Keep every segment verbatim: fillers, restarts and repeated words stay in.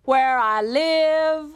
where I live.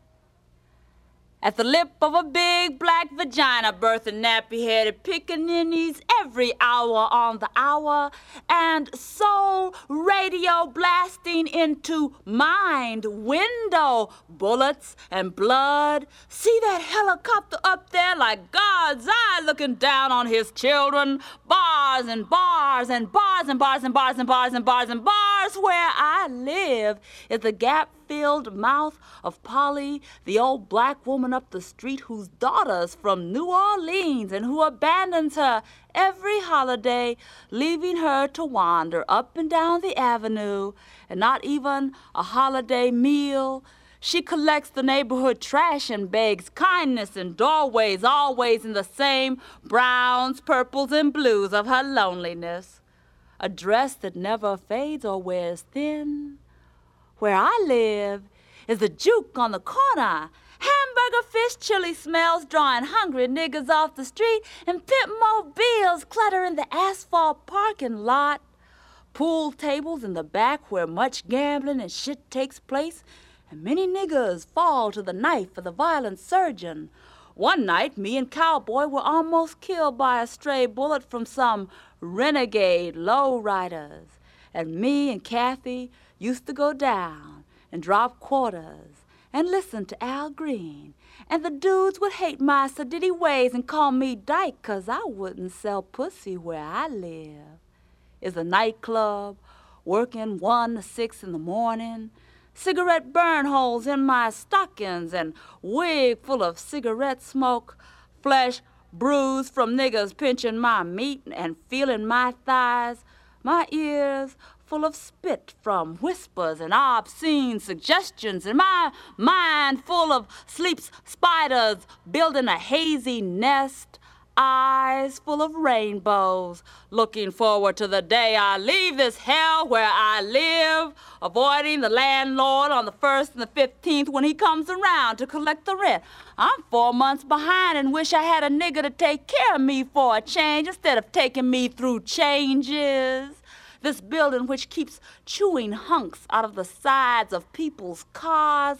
At the lip of a big black vagina, birthing nappy-headed pickaninnies every hour on the hour, and soul radio blasting into mind window, bullets and blood. See that helicopter up there like God's eye looking down on his children. Bars and bars and bars and bars and bars and bars and bars and bars. Where I live is the gap-filled mouth of Polly, the old black woman up the street whose daughter's from New Orleans and who abandons her every holiday, leaving her to wander up and down the avenue, and not even a holiday meal. She collects the neighborhood trash and begs kindness in doorways, always in the same browns, purples, and blues of her loneliness. A dress that never fades or wears thin. Where I live is the juke on the corner. Hamburger, fish, chili smells drawing hungry niggas off the street, and Pitmobiles clutter in the asphalt parking lot. Pool tables in the back where much gambling and shit takes place, and many niggers fall to the knife of the violent surgeon. One night, me and Cowboy were almost killed by a stray bullet from some renegade lowriders, and me and Kathy used to go down and drop quarters and listen to Al Green, and the dudes would hate my sedity ways and call me dyke 'cause I wouldn't sell pussy where I live. Is a nightclub, working one to six in the morning, cigarette burn holes in my stockings and wig full of cigarette smoke, flesh bruised from niggas pinching my meat and feeling my thighs, my ears full of spit from whispers and obscene suggestions, and my mind full of sleep's spiders building a hazy nest, eyes full of rainbows, looking forward to the day I leave this hell where I live, avoiding the landlord on the first and the fifteenth when he comes around to collect the rent. I'm four months behind and wish I had a nigga to take care of me for a change instead of taking me through changes. This building which keeps chewing hunks out of the sides of people's cars,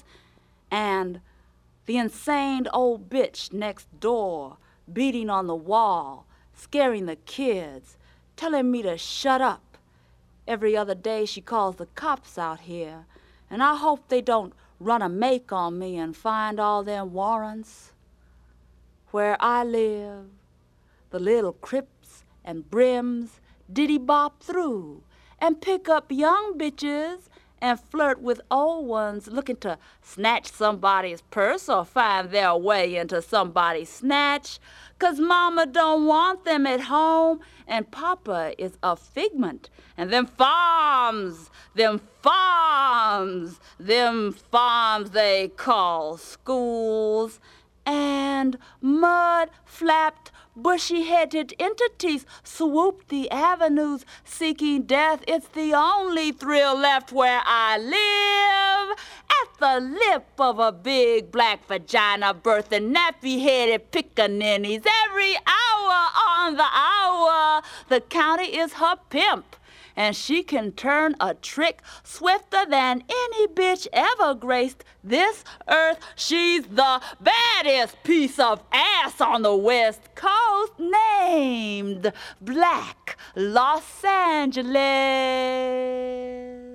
and the insane old bitch next door beating on the wall, scaring the kids, telling me to shut up. Every other day she calls the cops out here, and I hope they don't run a make on me and find all them warrants. Where I live, the little Crips and Brims diddy-bop through and pick up young bitches and flirt with old ones looking to snatch somebody's purse or find their way into somebody's snatch, 'cause mama don't want them at home and papa is a figment. And them farms, them farms, them farms they call schools, and mud-flapped, bushy-headed entities swoop the avenues seeking death. It's the only thrill left where I live, at the lip of a big black vagina birthing nappy-headed pickaninnies every hour on the hour. The county is her pimp, and she can turn a trick swifter than any bitch ever graced this earth. She's the baddest piece of ass on the West Coast, named Black Los Angeles.